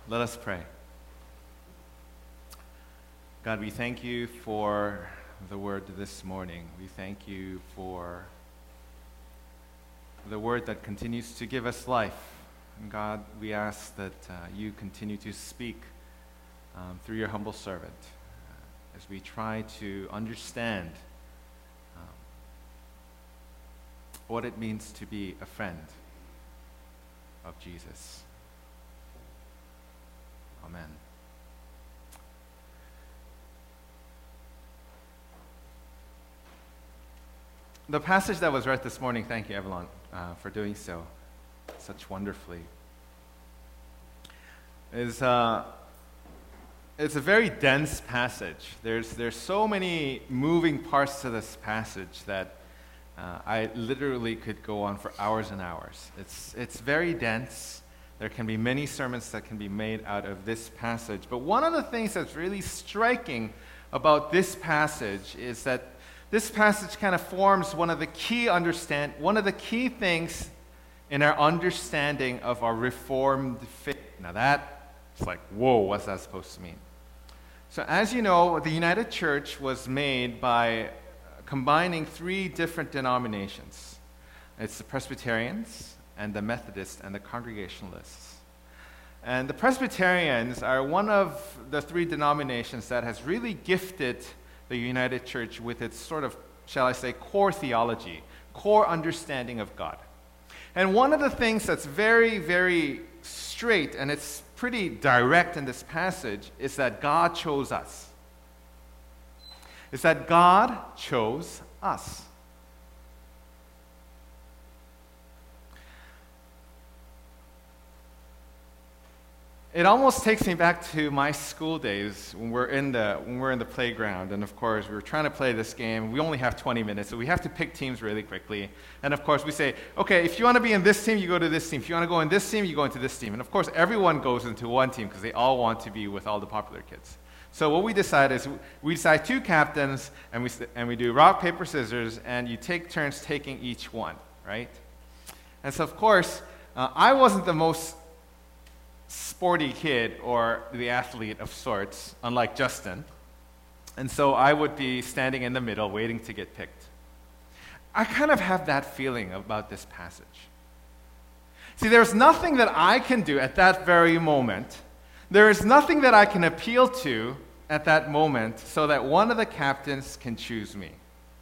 Let us pray. God, we thank you for the word this morning. We thank you for the word that continues to give us life. And God, we ask that you continue to speak through your humble servant as we try to understand what it means to be a friend of Jesus. Amen. The passage that was read this morning, thank you, Evelyn, for doing so such wonderfully, it's a very dense passage. There's so many moving parts to this passage that I literally could go on for hours and hours. It's very dense. There can be many sermons that can be made out of this passage. But one of the things that's really striking about this passage is that this passage kind of forms one of the key things in our understanding of our Reformed faith. Now that's like, whoa, what's that supposed to mean? So as you know, the United Church was made by combining three different denominations. It's the Presbyterians, and the Methodists, and the Congregationalists. And the Presbyterians are one of the three denominations that has really gifted the United Church with its sort of, shall I say, core theology, core understanding of God. And one of the things that's very, very straight, and it's pretty direct in this passage, is that God chose us. Is that God chose us. It almost takes me back to my school days when we're in the playground, and of course we were trying to play this game. We only have 20 minutes, so we have to pick teams really quickly. And of course we say, okay, if you want to be in this team, you go to this team. If you want to go in this team, you go into this team. And of course everyone goes into one team because they all want to be with all the popular kids. So what we decide is we decide two captains, and we do rock, paper, scissors, and you take turns taking each one, right? And so of course I wasn't the most sporty kid or the athlete of sorts, unlike Justin. And so I would be standing in the middle waiting to get picked. I kind of have that feeling about this passage. See, there's nothing that I can do at that very moment. There is nothing that I can appeal to at that moment so that one of the captains can choose me.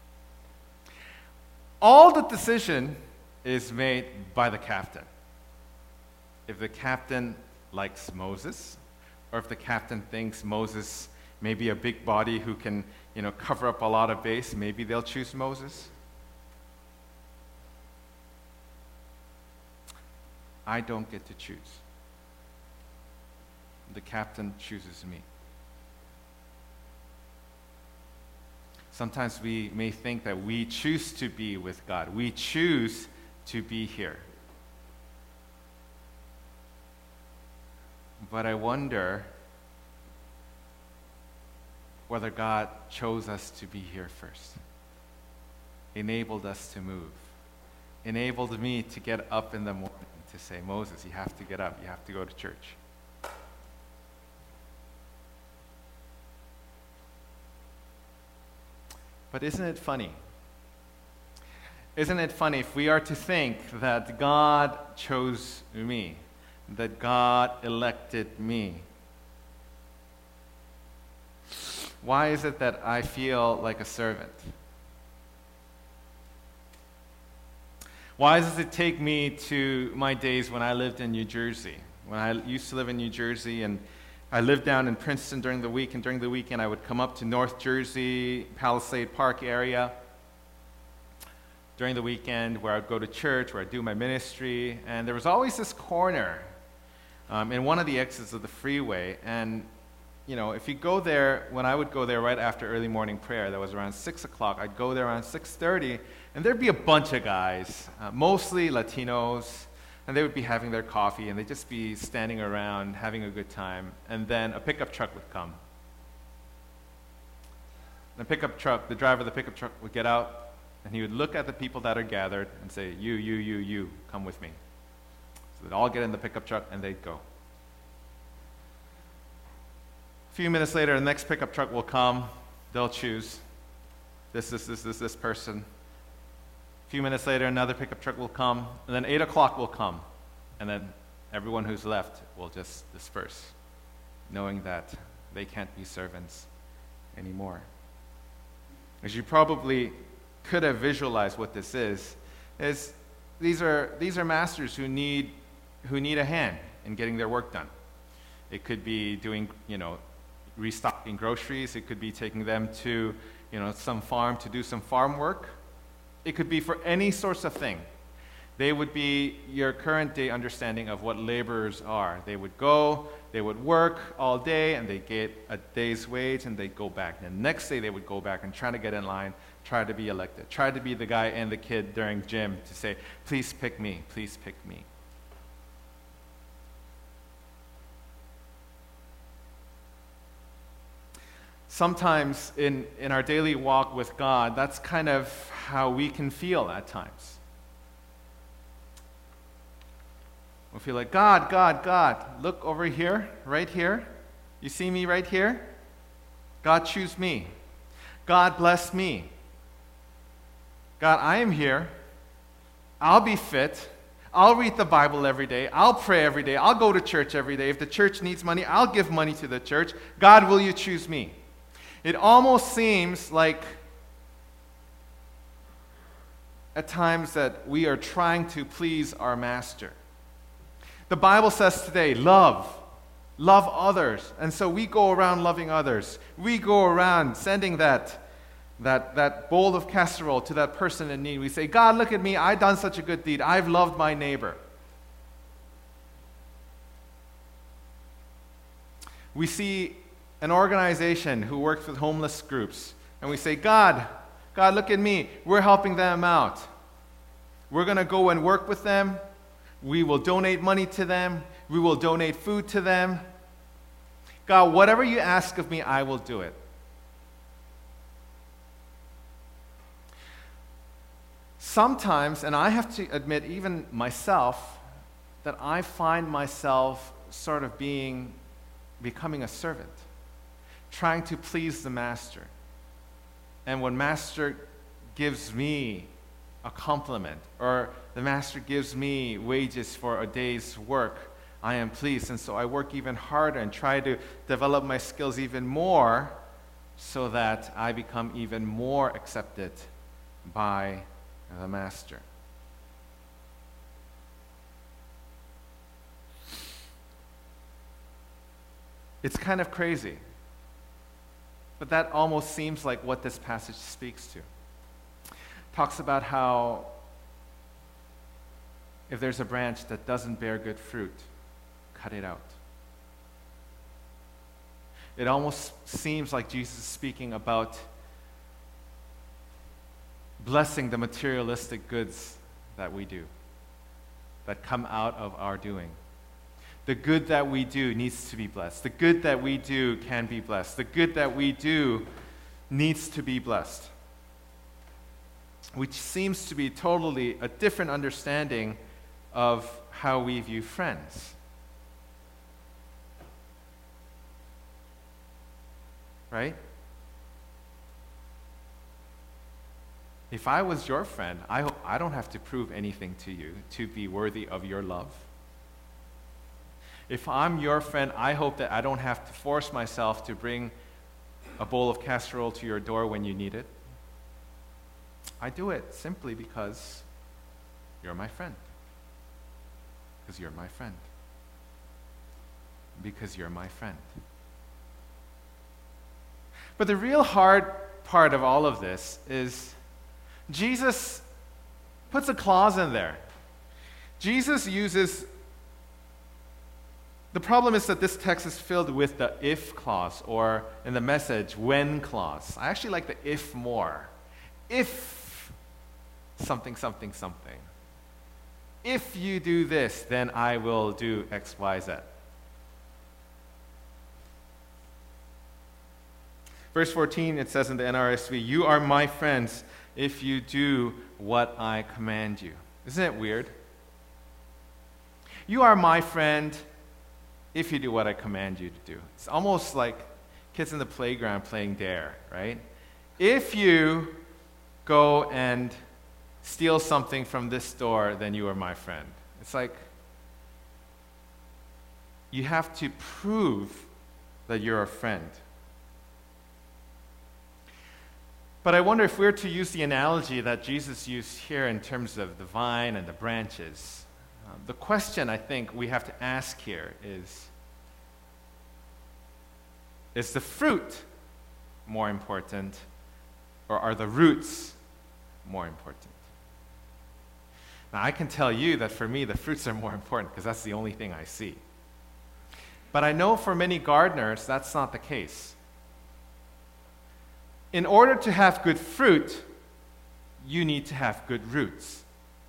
All the decision is made by the captain. If the captain likes Moses, or if the captain thinks Moses may be a big body who can, cover up a lot of base, maybe they'll choose Moses. I don't get to choose. The captain chooses me. Sometimes we may think that we choose to be with God. We choose to be here. But I wonder whether God chose us to be here first, enabled us to move, enabled me to get up in the morning to say, Moses, you have to get up, you have to go to church. But isn't it funny? Isn't it funny if we are to think that God chose me, that God elected me? Why is it that I feel like a servant? Why does it take me to my days when I lived in New Jersey? When I used to live in New Jersey, and I lived down in Princeton during the week, and during the weekend I would come up to North Jersey, Palisade Park area during the weekend where I'd go to church, where I'd do my ministry, and there was always this corner in one of the exits of the freeway. And if you go there, when I would go there right after early morning prayer, that was around 6 o'clock, I'd go there around 6:30, and there'd be a bunch of guys, mostly Latinos, and they would be having their coffee, and they'd just be standing around having a good time. And then a pickup truck would come. The driver of the pickup truck would get out, and he would look at the people that are gathered and say, you, come with me. So they'd all get in the pickup truck, and they'd go. few minutes later, the next pickup truck will come. They'll choose this person. A few minutes later, another pickup truck will come. And then 8 o'clock will come. And then everyone who's left will just disperse, knowing that they can't be servants anymore. As you probably could have visualized what this is these are masters who need a hand in getting their work done. It could be doing, restocking groceries. It could be taking them to, some farm to do some farm work. It could be for any sorts of thing. They would be your current day understanding of what laborers are. They would go, they would work all day, and they get a day's wage, and they'd go back. And the next day they would go back and try to get in line, try to be elected, try to be the guy and the kid during gym to say, please pick me, please pick me. Sometimes in our daily walk with God, that's kind of how we can feel at times. We'll feel like, God, look over here, right here. You see me right here? God, choose me. God, bless me. God, I am here. I'll be fit. I'll read the Bible every day. I'll pray every day. I'll go to church every day. If the church needs money, I'll give money to the church. God, will you choose me? It almost seems like at times that we are trying to please our master. The Bible says today, love others. And so we go around loving others. We go around sending that bowl of casserole to that person in need. We say, God, look at me. I've done such a good deed. I've loved my neighbor. We see an organization who works with homeless groups. And we say, God, look at me. We're helping them out. We're going to go and work with them. We will donate money to them. We will donate food to them. God, whatever you ask of me, I will do it. Sometimes, and I have to admit, even myself, that I find myself sort of becoming a servant, trying to please the master. And when master gives me a compliment, or the master gives me wages for a day's work, I am pleased. And so I work even harder and try to develop my skills even more so that I become even more accepted by the master. It's kind of crazy, but that almost seems like what this passage speaks to. Talks about how if there's a branch that doesn't bear good fruit, cut it out. It almost seems like Jesus is speaking about blessing the materialistic goods that we do, that come out of our doing. The good that we do needs to be blessed. The good that we do can be blessed. The good that we do needs to be blessed. Which seems to be totally a different understanding of how we view friends. Right? If I was your friend, I hope I don't have to prove anything to you to be worthy of your love. If I'm your friend, I hope that I don't have to force myself to bring a bowl of casserole to your door when you need it. I do it simply because you're my friend. Because you're my friend. Because you're my friend. But the real hard part of all of this is Jesus puts a clause in there. Jesus uses, the problem is that this text is filled with the if clause, or in the Message, when clause. I actually like the if more. If something, something, something. If you do this, then I will do X, Y, Z. Verse 14, it says in the NRSV, you are my friends if you do what I command you. Isn't it weird? You are my friend if you do what I command you to do. It's almost like kids in the playground playing dare, right? If you go and steal something from this store, then you are my friend. It's like you have to prove that you're a friend. But I wonder if we're to use the analogy that Jesus used here in terms of the vine and the branches, the question I think we have to ask here is the fruit more important, or are the roots more important? Now, I can tell you that for me, the fruits are more important because that's the only thing I see. But I know for many gardeners, that's not the case. In order to have good fruit, you need to have good roots.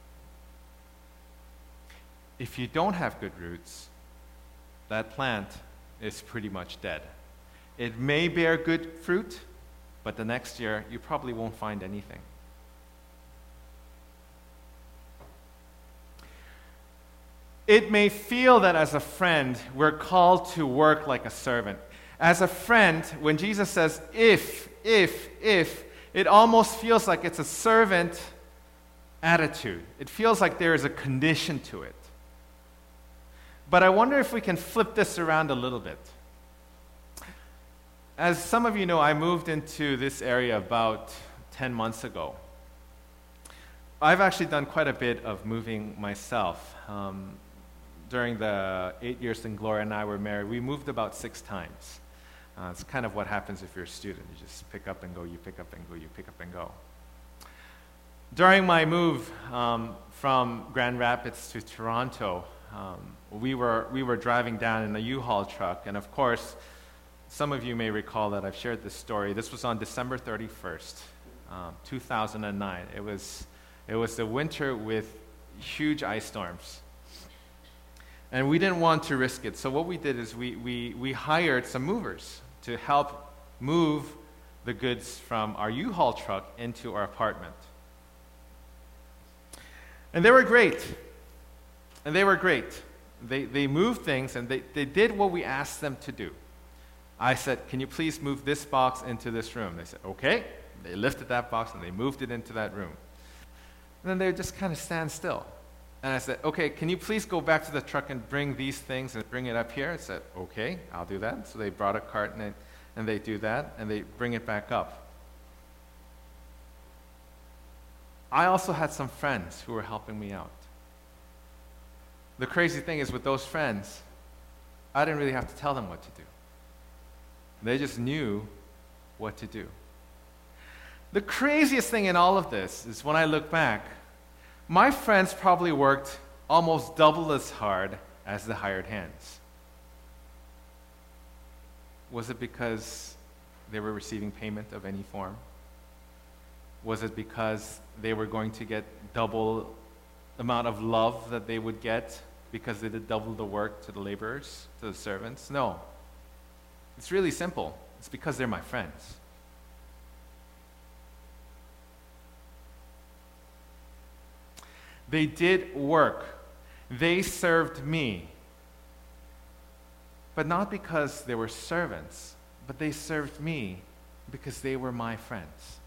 If you don't have good roots, that plant is pretty much dead. It may bear good fruit, but the next year you probably won't find anything. It may feel that as a friend, we're called to work like a servant. As a friend, when Jesus says, if, it almost feels like it's a servant attitude. It feels like there is a condition to it. But I wonder if we can flip this around a little bit. As some of you know, I moved into this area about 10 months ago. I've actually done quite a bit of moving myself. During the 8 years that Gloria and I were married, we moved about 6 times. It's kind of what happens if you're a student. You just pick up and go, you pick up and go, you pick up and go. During my move from Grand Rapids to Toronto, we were driving down in a U-Haul truck, and of course, some of you may recall that I've shared this story. This was on December 31st, 2009. It was the winter with huge ice storms. And we didn't want to risk it. So what we did is we hired some movers to help move the goods from our U-Haul truck into our apartment. And they were great. They moved things, and they did what we asked them to do. I said, can you please move this box into this room? They said, okay. They lifted that box, and they moved it into that room. And then they would just kind of stand still. And I said, okay, can you please go back to the truck and bring these things and bring it up here? I said, okay, I'll do that. So they brought a cart, and they do that, and they bring it back up. I also had some friends who were helping me out. The crazy thing is with those friends, I didn't really have to tell them what to do. They just knew what to do. The craziest thing in all of this is when I look back, my friends probably worked almost double as hard as the hired hands. Was it because they were receiving payment of any form? Was it because they were going to get double the amount of love that they would get because they did double the work to the laborers, to the servants? No. It's really simple. It's because they're my friends. They did work. They served me. But not because they were servants, but they served me because they were my friends.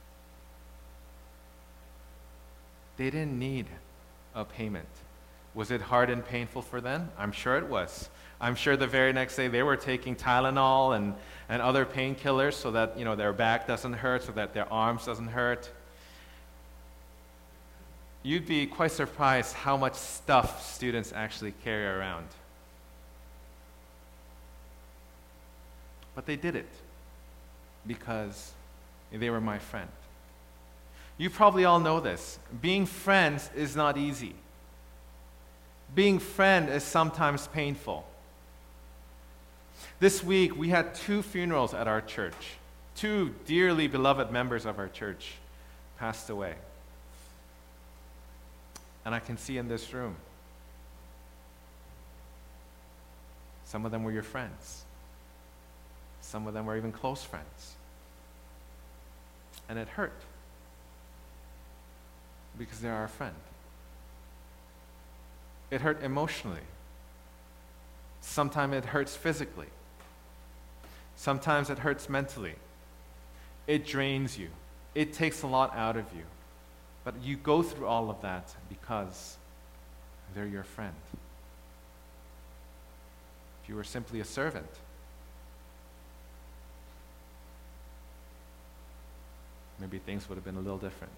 They didn't need a payment. Was it hard and painful for them? I'm sure it was. I'm sure the very next day they were taking Tylenol and other painkillers so that their back doesn't hurt, so that their arms doesn't hurt. You'd be quite surprised how much stuff students actually carry around. But they did it because they were my friend. You probably all know this. Being friends is not easy. Being friend is sometimes painful. This week we had 2 funerals at our church. 2 dearly beloved members of our church passed away. And I can see in this room, some of them were your friends. Some of them were even close friends. And it hurt because they're our friend. It hurt emotionally. Sometimes it hurts physically. Sometimes it hurts mentally. It drains you. It takes a lot out of you. But you go through all of that because they're your friend. If you were simply a servant, maybe things would have been a little different.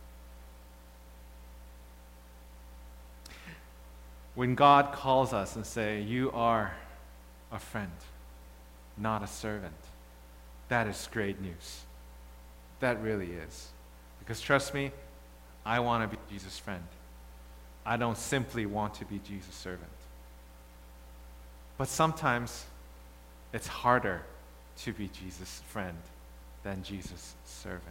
When God calls us and say, you are a friend, not a servant, that is great news. That really is. Because trust me, I want to be Jesus' friend. I don't simply want to be Jesus' servant. But sometimes it's harder to be Jesus' friend than Jesus' servant.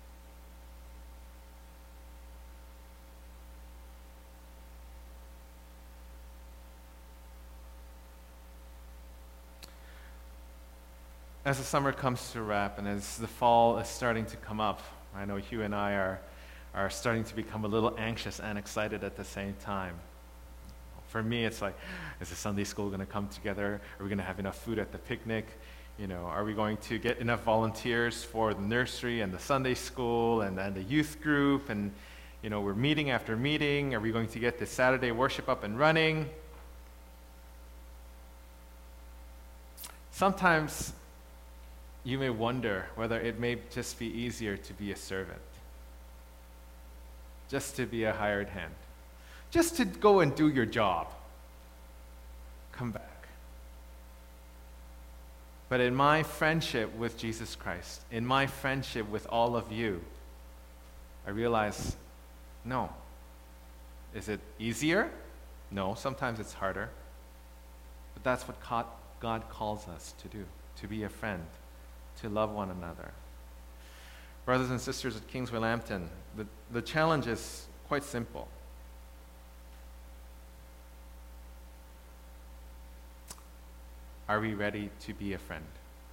As the summer comes to a wrap and as the fall is starting to come up, I know Hugh and I are starting to become a little anxious and excited at the same time. For me, it's like, is the Sunday school going to come together? Are we going to have enough food at the picnic? Are we going to get enough volunteers for the nursery and the Sunday school and the youth group? And, we're meeting after meeting. Are we going to get the Saturday worship up and running? Sometimes you may wonder whether it may just be easier to be a servant, just to be a hired hand, just to go and do your job, come back. But in my friendship with Jesus Christ, in my friendship with all of you, I realize, no. Is it easier? No, sometimes it's harder. But that's what God calls us to do, to be a friend, to love one another. Brothers and sisters at Kingsway Lambton, the challenge is quite simple. Are we ready to be a friend?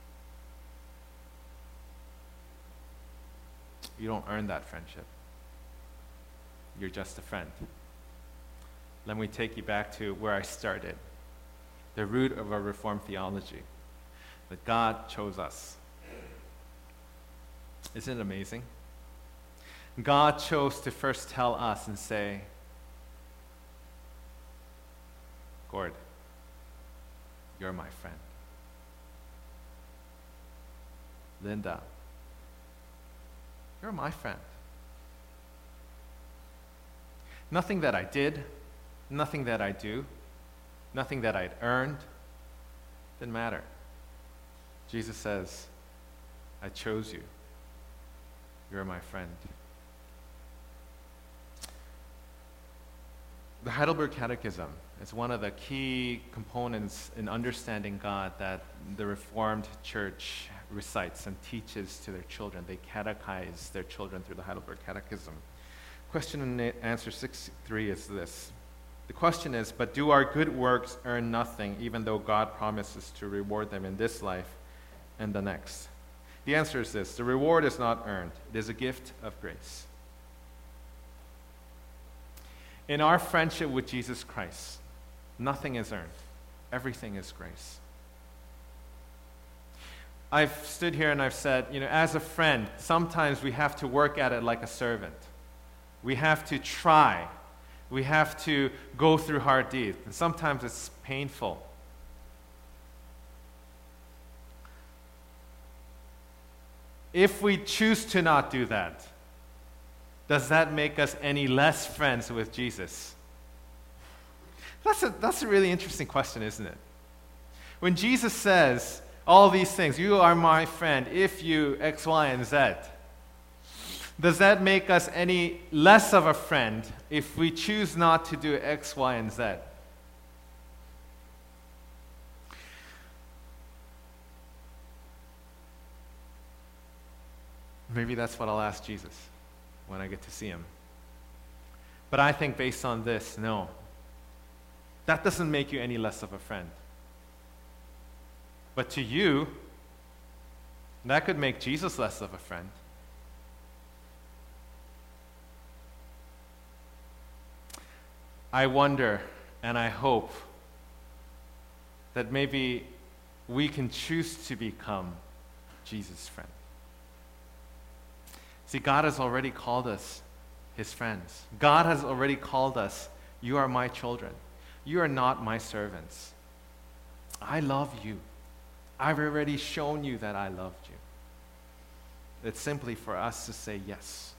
You don't earn that friendship. You're just a friend. Let me take you back to where I started. The root of our Reformed theology, that God chose us. Isn't it amazing? God chose to first tell us and say, Gord, you're my friend. Linda, you're my friend. Nothing that I did, nothing that I do, nothing that I'd earned, didn't matter. Jesus says, I chose you. You're my friend. The Heidelberg Catechism is one of the key components in understanding God that the Reformed Church recites and teaches to their children. They catechize their children through the Heidelberg Catechism. Question and answer 63 is this. The question is, but do our good works earn nothing, even though God promises to reward them in this life and the next? The answer is this. The reward is not earned. It is a gift of grace. In our friendship with Jesus Christ, nothing is earned. Everything is grace. I've stood here and I've said, as a friend, sometimes we have to work at it like a servant. We have to try. We have to go through hard deeds. And sometimes it's painful. If we choose to not do that, does that make us any less friends with Jesus? That's a really interesting question, isn't it? When Jesus says all these things, you are my friend if you X, Y, and Z, does that make us any less of a friend if we choose not to do X, Y, and Z? Maybe that's what I'll ask Jesus when I get to see him. But I think based on this, no. That doesn't make you any less of a friend. But to you, that could make Jesus less of a friend. I wonder and I hope that maybe we can choose to become Jesus' friend. See, God has already called us his friends. God has already called us, you are my children. You are not my servants. I love you. I've already shown you that I loved you. It's simply for us to say yes.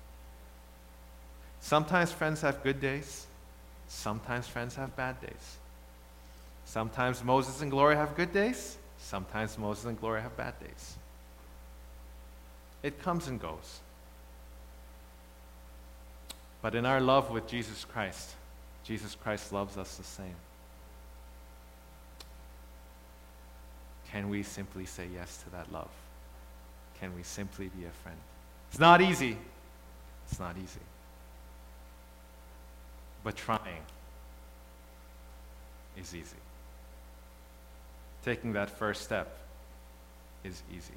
Sometimes friends have good days. Sometimes friends have bad days. Sometimes Moses and Gloria have good days. Sometimes Moses and Gloria have bad days. It comes and goes. But in our love with Jesus Christ loves us the same. Can we simply say yes to that love? Can we simply be a friend? It's not easy. It's not easy. But trying is easy. Taking that first step is easy.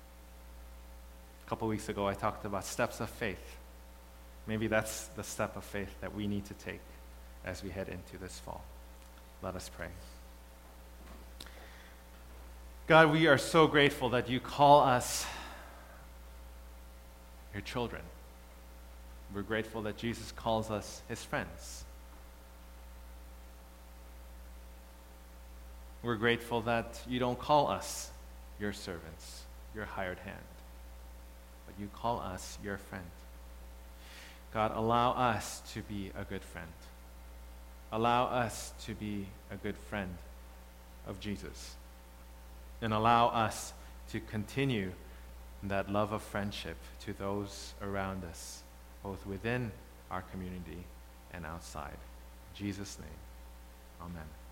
A couple weeks ago, I talked about steps of faith. Maybe that's the step of faith that we need to take as we head into this fall. Let us pray. God, we are so grateful that you call us your children. We're grateful that Jesus calls us his friends. We're grateful that you don't call us your servants, your hired hand, but you call us your friend. God, allow us to be a good friend. Allow us to be a good friend of Jesus. And allow us to continue that love of friendship to those around us, both within our community and outside. In Jesus' name, amen.